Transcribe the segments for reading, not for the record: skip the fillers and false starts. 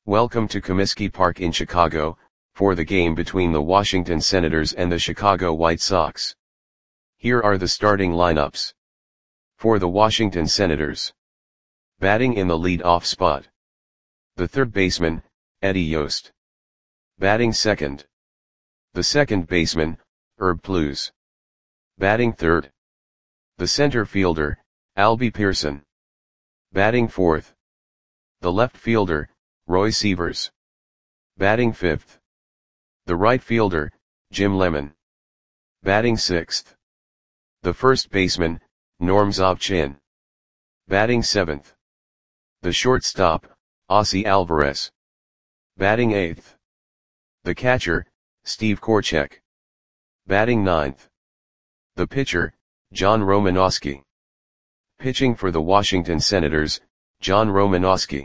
Welcome to Comiskey Park in Chicago, for the game between the Washington Senators and the Chicago White Sox. Here are the starting lineups. For the Washington Senators. Batting in the lead-off spot. The third baseman, Eddie Yost. Batting second. The second baseman, Herb Pluse. Batting third. The center fielder, Albie Pearson. Batting fourth. The left fielder, Roy Sievers. Batting fifth. The right fielder, Jim Lemon. Batting sixth. The first baseman, Norm Zobchin. Batting seventh. The shortstop, Ossie Alvarez. Batting eighth. The catcher, Steve Korchek. Batting ninth. The pitcher, John Romanowski. Pitching for the Washington Senators, John Romanowski.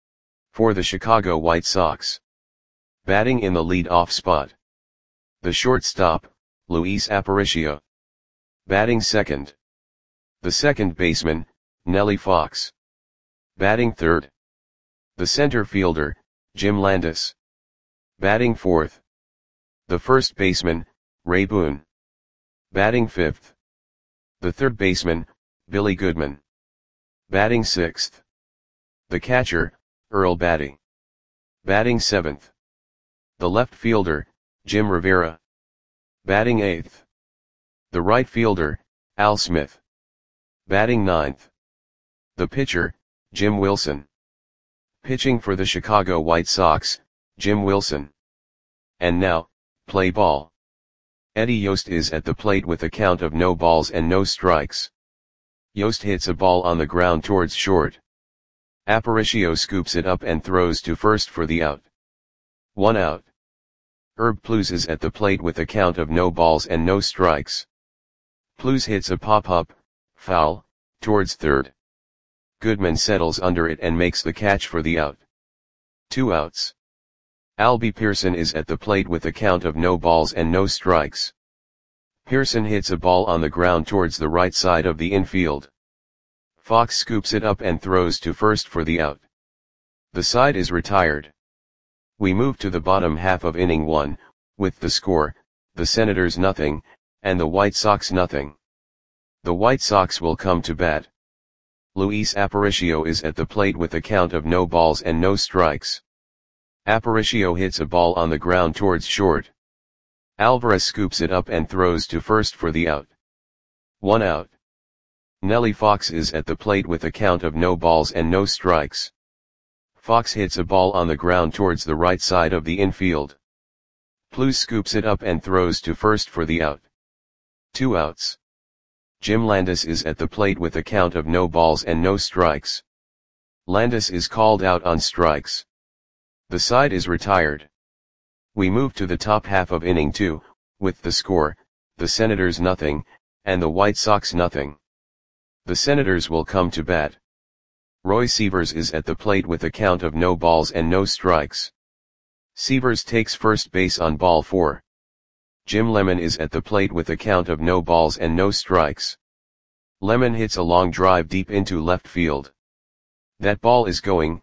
For the Chicago White Sox. Batting in the lead-off spot. The shortstop, Luis Aparicio. Batting second. The second baseman, Nellie Fox. Batting third. The center fielder, Jim Landis. Batting fourth. The first baseman, Ray Boone. Batting fifth. The third baseman, Billy Goodman. Batting sixth. The catcher, Earl Batty. Batting seventh. The left fielder, Jim Rivera. Batting eighth. The right fielder, Al Smith. Batting ninth. The pitcher, Jim Wilson. Pitching for the Chicago White Sox, Jim Wilson. And now, play ball. Eddie Yost is at the plate with a count of no balls and no strikes. Yost hits a ball on the ground towards short. Aparicio scoops it up and throws to first for the out. 1 out. Herb Pluse is at the plate with a count of no balls and no strikes. Pluse hits a pop-up, foul, towards third. Goodman settles under it and makes the catch for the out. 2 outs. Albie Pearson is at the plate with a count of no balls and no strikes. Pearson hits a ball on the ground towards the right side of the infield. Fox scoops it up and throws to first for the out. The side is retired. We move to the bottom half of inning 1, with the score, the Senators nothing, and the White Sox nothing. The White Sox will come to bat. Luis Aparicio is at the plate with a count of no balls and no strikes. Aparicio hits a ball on the ground towards short. Alvarez scoops it up and throws to first for the out. 1 out. Nellie Fox is at the plate with a count of no balls and no strikes. Fox hits a ball on the ground towards the right side of the infield. Pluse scoops it up and throws to first for the out. 2 outs. Jim Landis is at the plate with a count of no balls and no strikes. Landis is called out on strikes. The side is retired. We move to the top half of inning 2, with the score, the Senators nothing, and the White Sox nothing. The Senators will come to bat. Roy Sievers is at the plate with a count of no balls and no strikes. Sievers takes first base on ball 4. Jim Lemon is at the plate with a count of no balls and no strikes. Lemon hits a long drive deep into left field. That ball is gone.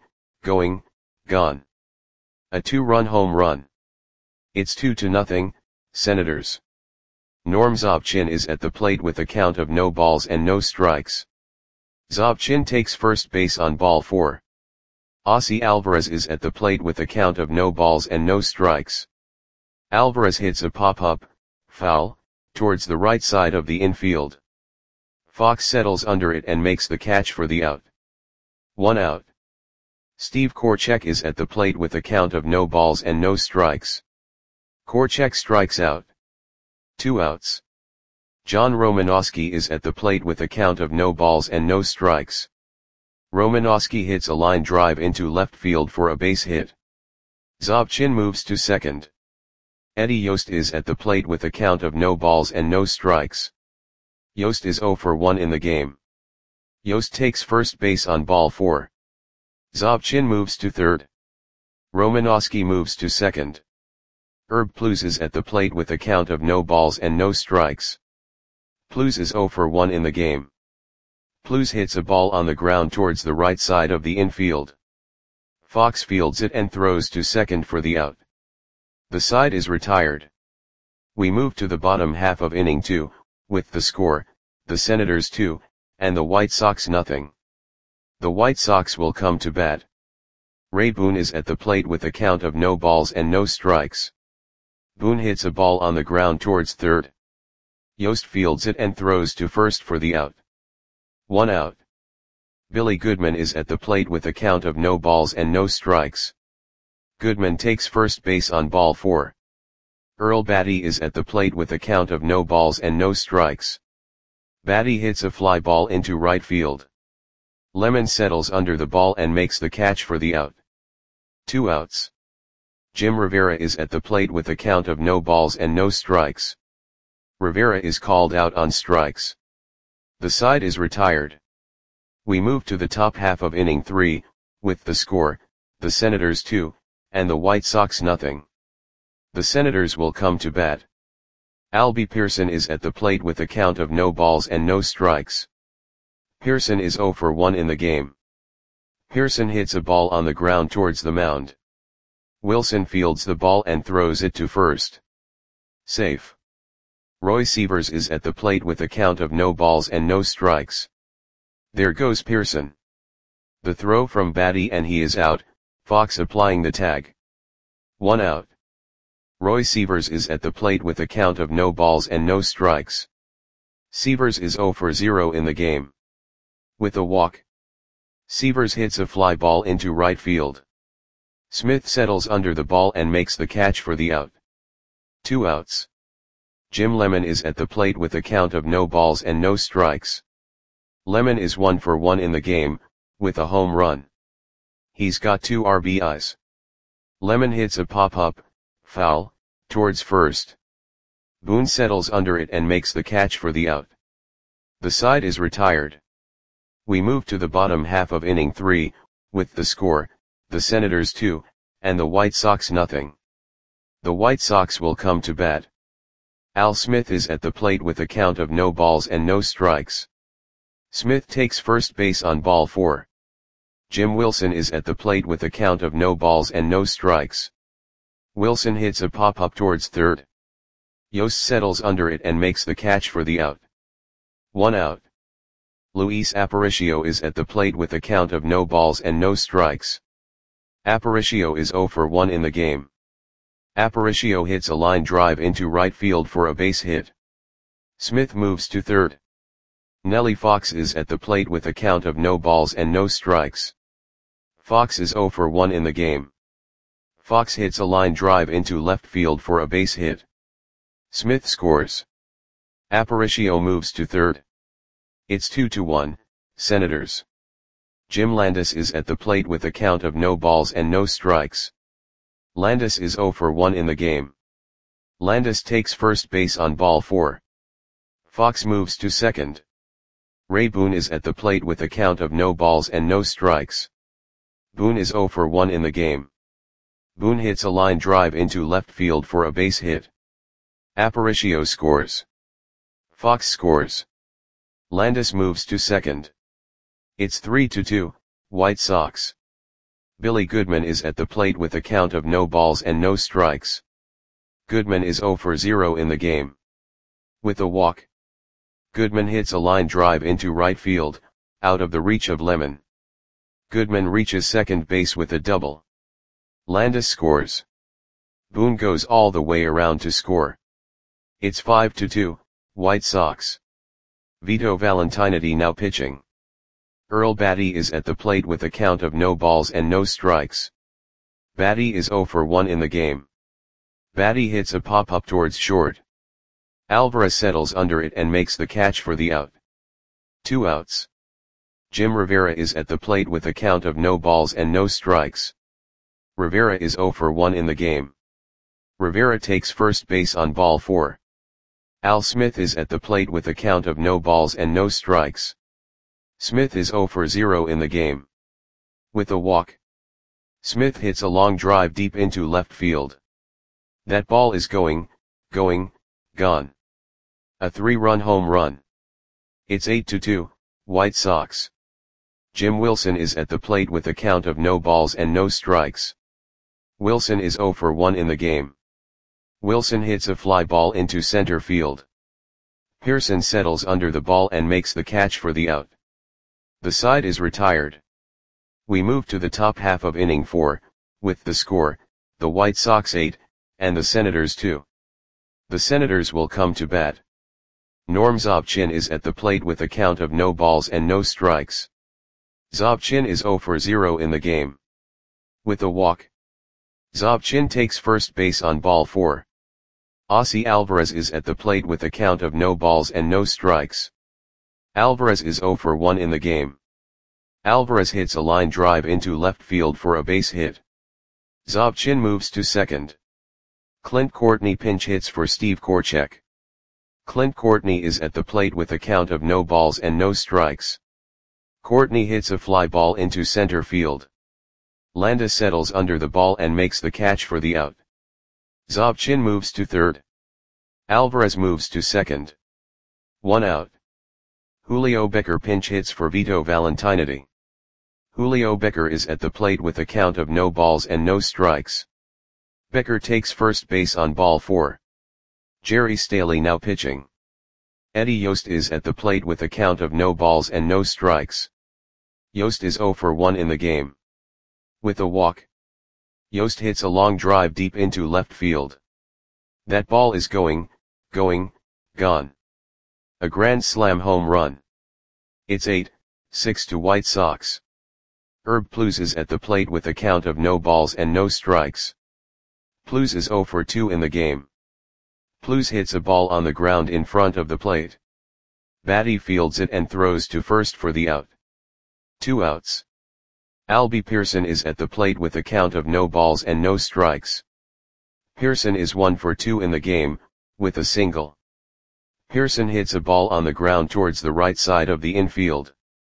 A 2-run home run. It's 2-0, Senators. Norm Zobchin is at the plate with a count of no balls and no strikes. Zobchin takes first base on ball 4. Ossie Alvarez is at the plate with a count of no balls and no strikes. Alvarez hits a pop-up, foul, towards the right side of the infield. Fox settles under it and makes the catch for the out. 1 out. Steve Korchek is at the plate with a count of no balls and no strikes. Korchek strikes out. 2 outs. John Romanowski is at the plate with a count of no balls and no strikes. Romanowski hits a line drive into left field for a base hit. Zobchin moves to second. Eddie Yost is at the plate with a count of no balls and no strikes. Yost is 0 for 1 in the game. Yost takes first base on ball 4. Zobchin moves to third. Romanowski moves to second. Herb Pluse is at the plate with a count of no balls and no strikes. Pluse is 0 for 1 in the game. Pluse hits a ball on the ground towards the right side of the infield. Fox fields it and throws to second for the out. The side is retired. We move to the bottom half of inning 2, with the score, the Senators 2, and the White Sox nothing. The White Sox will come to bat. Ray Boone is at the plate with a count of no balls and no strikes. Boone hits a ball on the ground towards third. Yost fields it and throws to first for the out. 1 out. Billy Goodman is at the plate with a count of no balls and no strikes. Goodman takes first base on ball 4. Earl Batty is at the plate with a count of no balls and no strikes. Batty hits a fly ball into right field. Lemon settles under the ball and makes the catch for the out. 2 outs. Jim Rivera is at the plate with a count of no balls and no strikes. Rivera is called out on strikes. The side is retired. We move to the top half of inning 3, with the score, the Senators 2, and the White Sox nothing. The Senators will come to bat. Albie Pearson is at the plate with a count of no balls and no strikes. Pearson is 0 for 1 in the game. Pearson hits a ball on the ground towards the mound. Wilson fields the ball and throws it to first. Safe. Roy Sievers is at the plate with a count of no balls and no strikes. There goes Pearson. The throw from Batty and he is out, Fox applying the tag. 1 out. Roy Sievers is at the plate with a count of no balls and no strikes. Sievers is 0 for 0 in the game. With a walk. Sievers hits a fly ball into right field. Smith settles under the ball and makes the catch for the out. 2 outs. Jim Lemon is at the plate with a count of no balls and no strikes. Lemon is 1 for 1 in the game, with a home run. He's got 2 RBIs. Lemon hits a pop-up, foul, towards first. Boone settles under it and makes the catch for the out. The side is retired. We move to the bottom half of inning 3, with the score, the Senators 2, and the White Sox nothing. The White Sox will come to bat. Al Smith is at the plate with a count of no balls and no strikes. Smith takes first base on ball 4. Jim Wilson is at the plate with a count of no balls and no strikes. Wilson hits a pop-up towards third. Yost settles under it and makes the catch for the out. 1 out. Luis Aparicio is at the plate with a count of no balls and no strikes. Aparicio is 0 for 1 in the game. Aparicio hits a line drive into right field for a base hit. Smith moves to third. Nellie Fox is at the plate with a count of no balls and no strikes. Fox is 0 for 1 in the game. Fox hits a line drive into left field for a base hit. Smith scores. Aparicio moves to third. It's 2-1, Senators. Jim Landis is at the plate with a count of no balls and no strikes. Landis is 0 for 1 in the game. Landis takes first base on ball 4. Fox moves to second. Ray Boone is at the plate with a count of no balls and no strikes. Boone is 0 for 1 in the game. Boone hits a line drive into left field for a base hit. Aparicio scores. Fox scores. Landis moves to second. It's 3-2, White Sox. Billy Goodman is at the plate with a count of no balls and no strikes. Goodman is 0 for 0 in the game. With a walk. Goodman hits a line drive into right field, out of the reach of Lemon. Goodman reaches second base with a double. Landis scores. Boone goes all the way around to score. It's 5-2, White Sox. Vito Valentiniti now pitching. Earl Batty is at the plate with a count of no balls and no strikes. Batty is 0 for 1 in the game. Batty hits a pop-up towards short. Alvarez settles under it and makes the catch for the out. 2 outs. Jim Rivera is at the plate with a count of no balls and no strikes. Rivera is 0 for 1 in the game. Rivera takes first base on ball 4. Al Smith is at the plate with a count of no balls and no strikes. Smith is 0 for 0 in the game. With a walk. Smith hits a long drive deep into left field. That ball is gone. A 3-run home run. It's 8-2, White Sox. Jim Wilson is at the plate with a count of no balls and no strikes. Wilson is 0 for 1 in the game. Wilson hits a fly ball into center field. Pearson settles under the ball and makes the catch for the out. The side is retired. We move to the top half of inning 4, with the score, the White Sox 8, and the Senators 2. The Senators will come to bat. Norm Zobchin is at the plate with a count of no balls and no strikes. Zobchin is 0 for 0 in the game. With a walk, Zobchin takes first base on ball 4. Ossie Alvarez is at the plate with a count of no balls and no strikes. Alvarez is 0 for 1 in the game. Alvarez hits a line drive into left field for a base hit. Zobchin moves to second. Clint Courtney pinch hits for Steve Korchek. Clint Courtney is at the plate with a count of no balls and no strikes. Courtney hits a fly ball into center field. Landis settles under the ball and makes the catch for the out. Zobchin moves to third. Alvarez moves to second. 1 out. Julio Becker pinch hits for Vito Valentinity. Julio Becker is at the plate with a count of no balls and no strikes. Becker takes first base on ball 4. Jerry Staley now pitching. Eddie Yost is at the plate with a count of no balls and no strikes. Yost is 0 for 1 in the game. With a walk, Yost hits a long drive deep into left field. That ball is gone. A grand slam home run. It's 8-6 to White Sox. Herb Plews is at the plate with a count of no balls and no strikes. Plews is 0 for 2 in the game. Plews hits a ball on the ground in front of the plate. Batty fields it and throws to first for the out. 2 outs. Albie Pearson is at the plate with a count of no balls and no strikes. Pearson is 1 for 2 in the game, with a single. Pearson hits a ball on the ground towards the right side of the infield.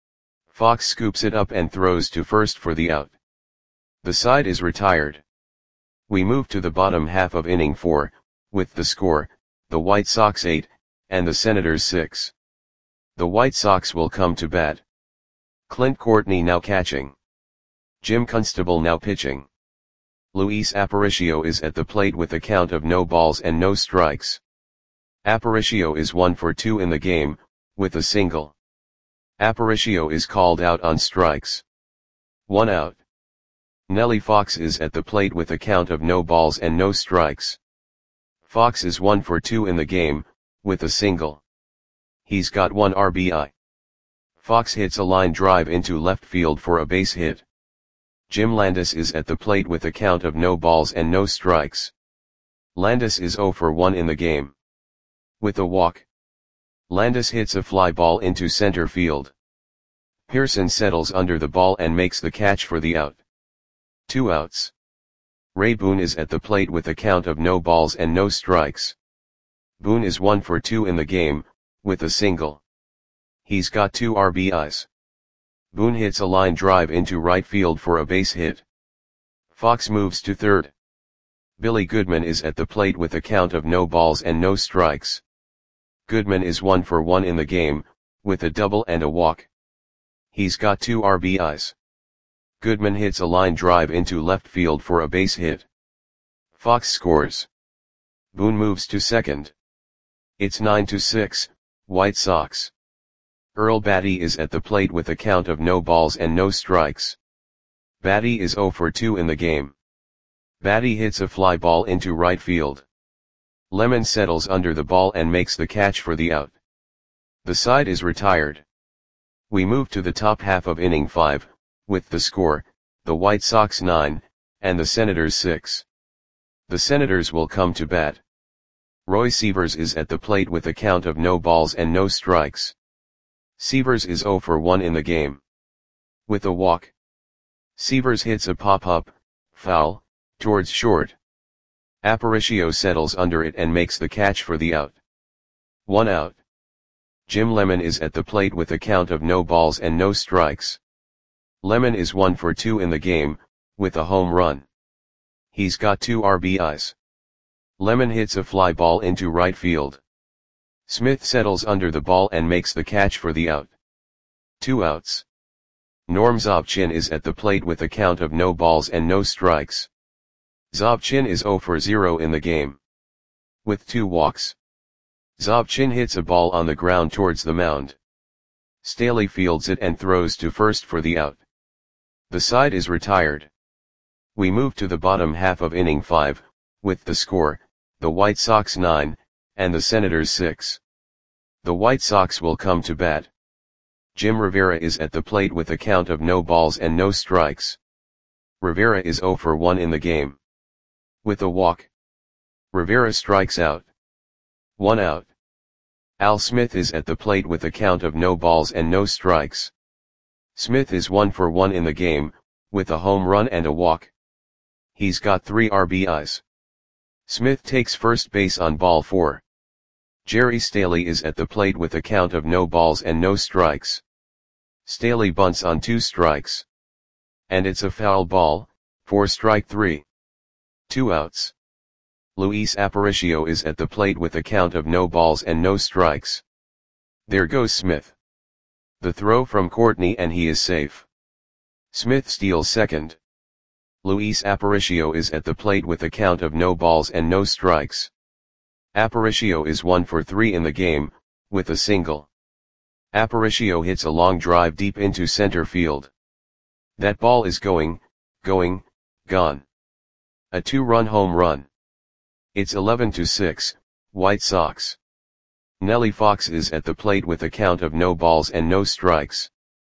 Fox scoops it up and throws to first for the out. The side is retired. We move to the bottom half of inning 4, with the score, the White Sox 8, and the Senators 6. The White Sox will come to bat. Clint Courtney now catching. Jim Constable now pitching. Luis Aparicio is at the plate with a count of no balls and no strikes. Aparicio is 1 for 2 in the game, with a single. Aparicio is called out on strikes. 1 out. Nellie Fox is at the plate with a count of no balls and no strikes. Fox is 1 for 2 in the game, with a single. He's got 1 RBI. Fox hits a line drive into left field for a base hit. Jim Landis is at the plate with a count of no balls and no strikes. Landis is 0 for 1 in the game. With a walk, Landis hits a fly ball into center field. Pearson settles under the ball and makes the catch for the out. 2 outs. Ray Boone is at the plate with a count of no balls and no strikes. Boone is 1 for 2 in the game, with a single. He's got 2 RBIs. Boone hits a line drive into right field for a base hit. Fox moves to third. Billy Goodman is at the plate with a count of no balls and no strikes. Goodman is 1 for 1 in the game, with a double and a walk. He's got 2 RBIs. Goodman hits a line drive into left field for a base hit. Fox scores. Boone moves to second. It's 9-6, White Sox. Earl Batty is at the plate with a count of no balls and no strikes. Batty is 0 for 2 in the game. Batty hits a fly ball into right field. Lemon settles under the ball and makes the catch for the out. The side is retired. We move to the top half of inning 5, with the score, the White Sox 9, and the Senators 6. The Senators will come to bat. Roy Sievers is at the plate with a count of no balls and no strikes. Sievers is 0 for 1 in the game. With a walk, Sievers hits a pop-up, foul, towards short. Aparicio settles under it and makes the catch for the out. 1 out. Jim Lemon is at the plate with a count of no balls and no strikes. Lemon is 1 for 2 in the game, with a home run. He's got 2 RBIs. Lemon hits a fly ball into right field. Smith settles under the ball and makes the catch for the out. 2 outs. Norm Zobchin is at the plate with a count of no balls and no strikes. Zobchin is 0 for 0 in the game. With 2 walks. Zobchin hits a ball on the ground towards the mound. Staley fields it and throws to first for the out. The side is retired. We move to the bottom half of inning 5, with the score, the White Sox 9, and the Senators 6. The White Sox will come to bat. Jim Rivera is at the plate with a count of no balls and no strikes. Rivera is 0 for 1 in the game. With a walk. Rivera strikes out. 1 out. Al Smith is at the plate with a count of no balls and no strikes. Smith is 1 for 1 in the game, with a home run and a walk. He's got 3 RBIs. Smith takes first base on ball 4. Jerry Staley is at the plate with a count of no balls and no strikes. Staley bunts on 2 strikes. And it's a foul ball, for strike 3. 2 outs. Luis Aparicio is at the plate with a count of no balls and no strikes. There goes Smith. The throw from Courtney and he is safe. Smith steals second. Luis Aparicio is at the plate with a count of no balls and no strikes. Aparicio is 1 for 3 in the game, with a single. Aparicio hits a long drive deep into center field. That ball is gone. A 2-run home run. It's 11-6, White Sox. Nellie Fox is at the plate with a count of no balls and no strikes.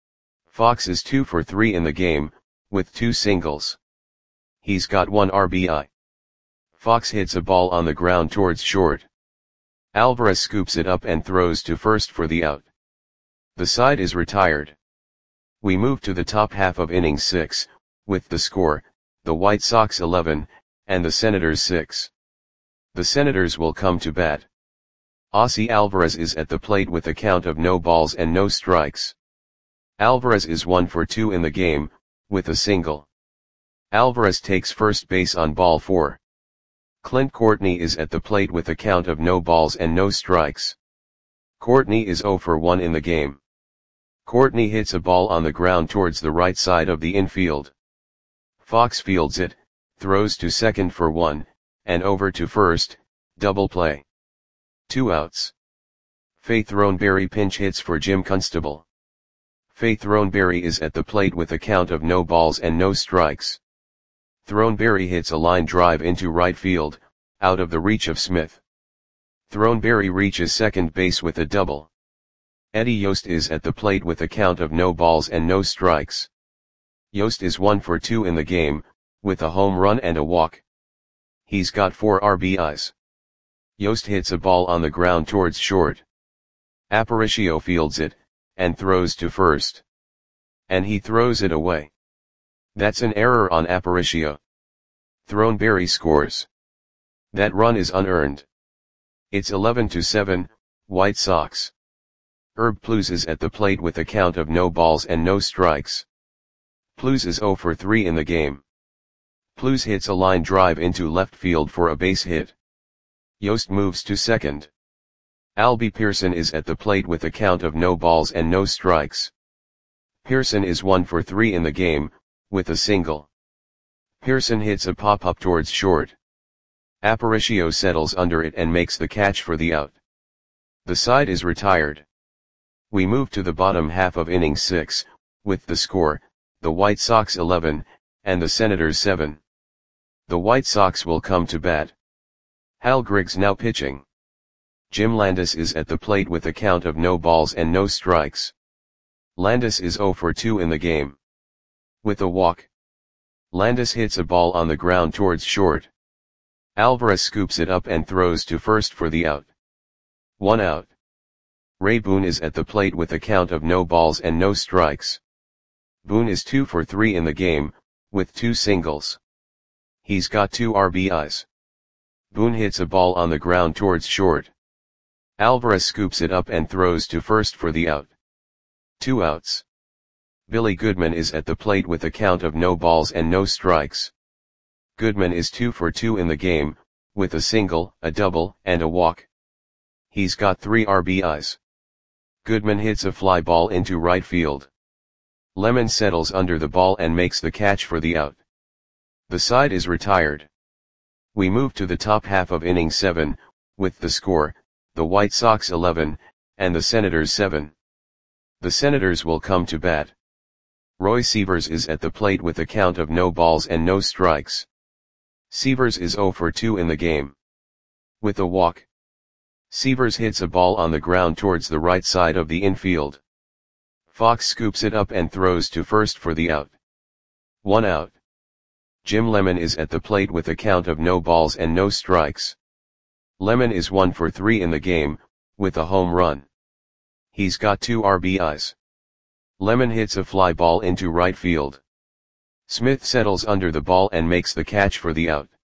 Fox is 2 for 3 in the game, with 2 singles. He's got 1 RBI. Fox hits a ball on the ground towards short. Alvarez scoops it up and throws to first for the out. The side is retired. We move to the top half of inning 6, with the score, the White Sox 11, and the Senators 6. The Senators will come to bat. Ossie Alvarez is at the plate with a count of no balls and no strikes. Alvarez is 1 for 2 in the game, with a single. Alvarez takes first base on ball 4. Clint Courtney is at the plate with a count of no balls and no strikes. Courtney is 0 for 1 in the game. Courtney hits a ball on the ground towards the right side of the infield. Fox fields it, throws to second for 1, and over to first, double play. 2 outs. Faith Throneberry pinch hits for Jim Constable. Faith Throneberry is at the plate with a count of no balls and no strikes. Throneberry hits a line drive into right field, out of the reach of Smith. Throneberry reaches second base with a double. Eddie Yost is at the plate with a count of no balls and no strikes. Yost is 1 for 2 in the game, with a home run and a walk. He's got 4 RBIs. Yost hits a ball on the ground towards short. Aparicio fields it, and throws to first. And he throws it away. That's an error on Aparicio. Throneberry scores. That run is unearned. It's 11-7, White Sox. Herb Plews is at the plate with a count of no balls and no strikes. Plews is 0 for 3 in the game. Plews hits a line drive into left field for a base hit. Yost moves to second. Albie Pearson is at the plate with a count of no balls and no strikes. Pearson is 1 for 3 in the game, with a single. Pearson hits a pop-up towards short. Aparicio settles under it and makes the catch for the out. The side is retired. We move to the bottom half of inning 6, with the score, the White Sox 11, and the Senators 7. The White Sox will come to bat. Hal Griggs now pitching. Jim Landis is at the plate with a count of no balls and no strikes. Landis is 0 for 2 in the game. With a walk. Landis hits a ball on the ground towards short. Alvarez scoops it up and throws to first for the out. 1 out. Ray Boone is at the plate with a count of no balls and no strikes. Boone is 2 for 3 in the game, with 2 singles. He's got 2 RBIs. Boone hits a ball on the ground towards short. Alvarez scoops it up and throws to first for the out. 2 outs. Billy Goodman is at the plate with a count of no balls and no strikes. Goodman is 2 for 2 in the game, with a single, a double, and a walk. He's got 3 RBIs. Goodman hits a fly ball into right field. Lemon settles under the ball and makes the catch for the out. The side is retired. We move to the top half of inning 7, with the score, the White Sox 11, and the Senators 7. The Senators will come to bat. Roy Sievers is at the plate with a count of no balls and no strikes. Sievers is 0 for 2 in the game. With a walk, Sievers hits a ball on the ground towards the right side of the infield. Fox scoops it up and throws to first for the out. 1 out. Jim Lemon is at the plate with a count of no balls and no strikes. Lemon is 1 for 3 in the game, with a home run. He's got 2 RBIs. Lemon hits a fly ball into right field. Smith settles under the ball and makes the catch for the out.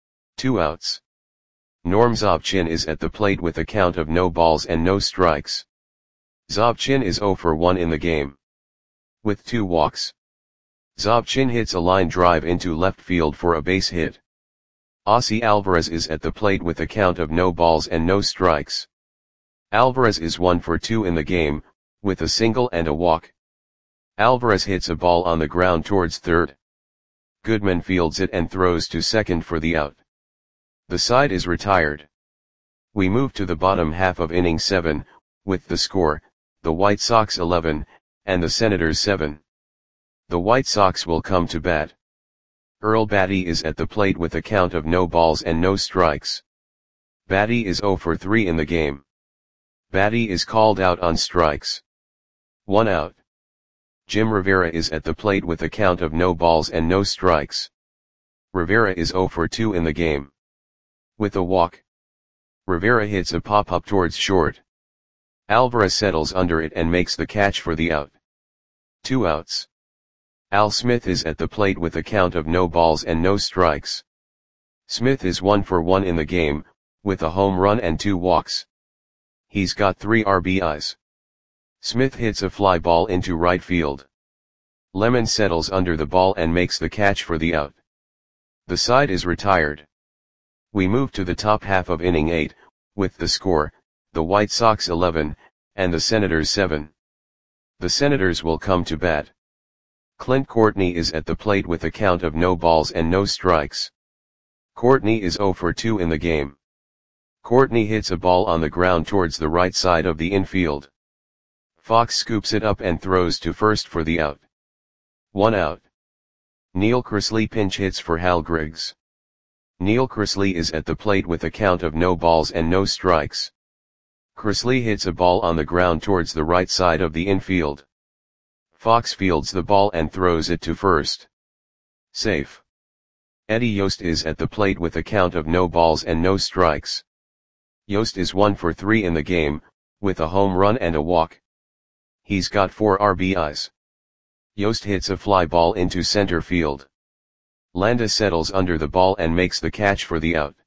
2 outs. Norm Zobchin is at the plate with a count of no balls and no strikes. Zobchin is 0 for 1 in the game. With 2 walks, Zobchin hits a line drive into left field for a base hit. Ossie Alvarez is at the plate with a count of no balls and no strikes. Alvarez is 1 for 2 in the game, with a single and a walk. Alvarez hits a ball on the ground towards third. Goodman fields it and throws to second for the out. The side is retired. We move to the bottom half of inning 7, with the score, the White Sox 11, and the Senators 7. The White Sox will come to bat. Earl Batty is at the plate with a count of no balls and no strikes. Batty is 0 for 3 in the game. Batty is called out on strikes. 1 out. Jim Rivera is at the plate with a count of no balls and no strikes. Rivera is 0 for 2 in the game. With a walk, Rivera hits a pop-up towards short. Alvarez settles under it and makes the catch for the out. 2 outs. Al Smith is at the plate with a count of no balls and no strikes. Smith is 1 for 1 in the game, with a home run and 2 walks. He's got 3 RBIs. Smith hits a fly ball into right field. Lemon settles under the ball and makes the catch for the out. The side is retired. We move to the top half of inning 8, with the score, the White Sox 11, and the Senators 7. The Senators will come to bat. Clint Courtney is at the plate with a count of no balls and no strikes. Courtney is 0 for 2 in the game. Courtney hits a ball on the ground towards the right side of the infield. Fox scoops it up and throws to first for the out. 1 out. Neil Chrisley pinch hits for Hal Griggs. Neil Chrisley is at the plate with a count of no balls and no strikes. Chrisley hits a ball on the ground towards the right side of the infield. Fox fields the ball and throws it to first. Safe. Eddie Yost is at the plate with a count of no balls and no strikes. Yost is 1 for 3 in the game, with a home run and a walk. He's got 4 RBIs. Yost hits a fly ball into center field. Landis settles under the ball and makes the catch for the out.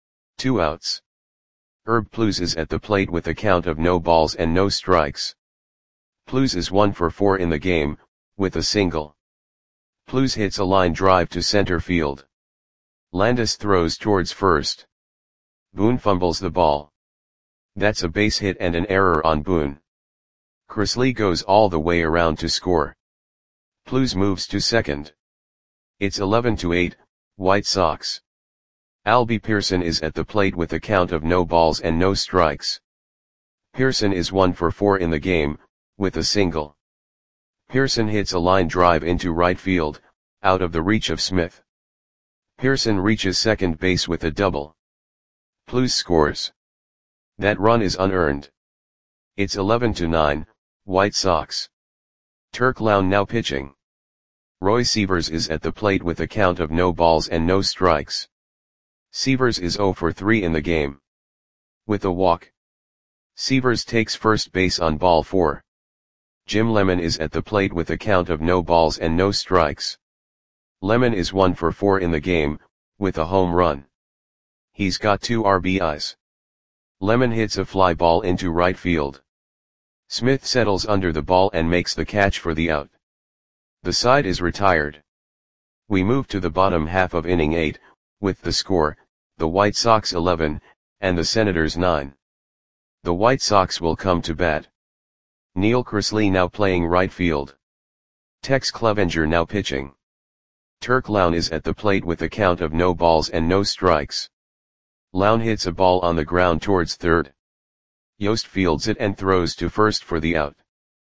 2 outs. Herb Plews is at the plate with a count of no balls and no strikes. Plews is 1 for 4 in the game, with a single. Plews hits a line drive to center field. Landis throws towards first. Boone fumbles the ball. That's a base hit and an error on Boone. Chrisley goes all the way around to score. Plews moves to second. It's 11-8, White Sox. Albie Pearson is at the plate with a count of no balls and no strikes. Pearson is 1 for 4 in the game, with a single. Pearson hits a line drive into right field, out of the reach of Smith. Pearson reaches second base with a double. Plews scores. That run is unearned. It's 11-9, White Sox. Turk Lown now pitching. Roy Sievers is at the plate with a count of no balls and no strikes. Sievers is 0 for 3 in the game. With a walk, Sievers takes first base on ball 4. Jim Lemon is at the plate with a count of no balls and no strikes. Lemon is 1 for 4 in the game, with a home run. He's got 2 RBIs. Lemon hits a fly ball into right field. Smith settles under the ball and makes the catch for the out. The side is retired. We move to the bottom half of inning 8, with the score, the White Sox 11, and the Senators 9. The White Sox will come to bat. Neil Chrisley now playing right field. Tex Clevenger now pitching. Turk Lown is at the plate with a count of no balls and no strikes. Lown hits a ball on the ground towards third. Yost fields it and throws to first for the out.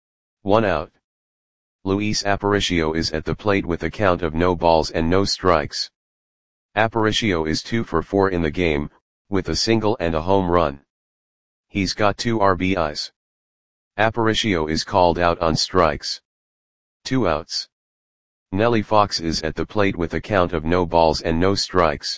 1 out. Luis Aparicio is at the plate with a count of no balls and no strikes. Aparicio is 2 for 4 in the game, with a single and a home run. He's got 2 RBIs. Aparicio is called out on strikes. 2 outs. Nelly Fox is at the plate with a count of no balls and no strikes.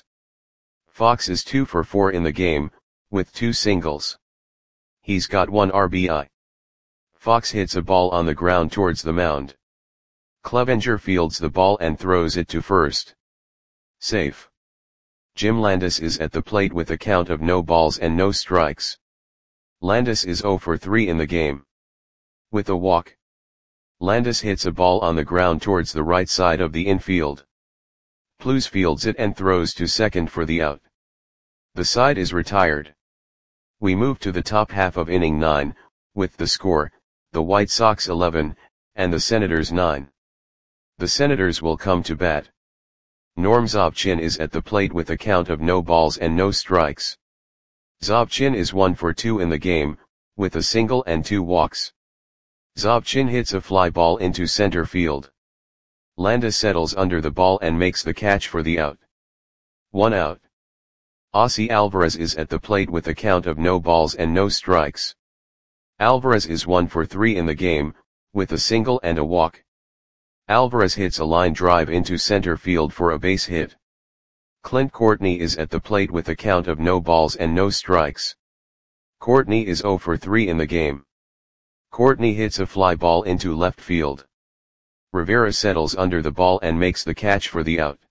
Fox is 2 for 4 in the game, with 2 singles. He's got 1 RBI. Fox hits a ball on the ground towards the mound. Clevenger fields the ball and throws it to first. Safe. Jim Landis is at the plate with a count of no balls and no strikes. Landis is 0 for 3 in the game. With a walk. Landis hits a ball on the ground towards the right side of the infield. Plews fields it and throws to second for the out. The side is retired. We move to the top half of inning 9, with the score, the White Sox 11, and the Senators 9. The Senators will come to bat. Norm Zobchin is at the plate with a count of no balls and no strikes. Zobchin is 1 for 2 in the game, with a single and 2 walks. Zobchin hits a fly ball into center field. Landis settles under the ball and makes the catch for the out. 1 out. Ossie Alvarez is at the plate with a count of no balls and no strikes. Alvarez is 1 for 3 in the game, with a single and a walk. Alvarez hits a line drive into center field for a base hit. Clint Courtney is at the plate with a count of no balls and no strikes. Courtney is 0 for 3 in the game. Courtney hits a fly ball into left field. Rivera settles under the ball and makes the catch for the out.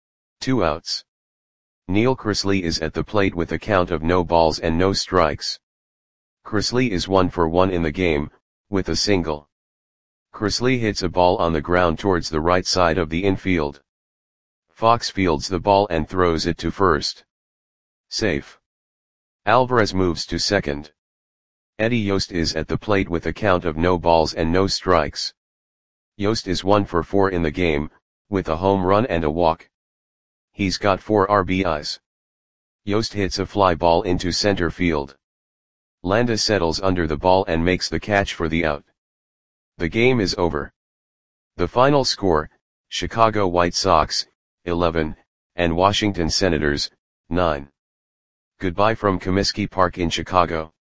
2 outs. Neil Chrisley is at the plate with a count of no balls and no strikes. Chrisley is 1 for 1 in the game, with a single. Chrisley hits a ball on the ground towards the right side of the infield. Fox fields the ball and throws it to first. Safe. Alvarez moves to second. Eddie Yost is at the plate with a count of no balls and no strikes. Yost is 1 for 4 in the game, with a home run and a walk. He's got 4 RBIs. Yost hits a fly ball into center field. Landis settles under the ball and makes the catch for the out. The game is over. The final score, Chicago White Sox, 11, and Washington Senators, 9. Goodbye from Comiskey Park in Chicago.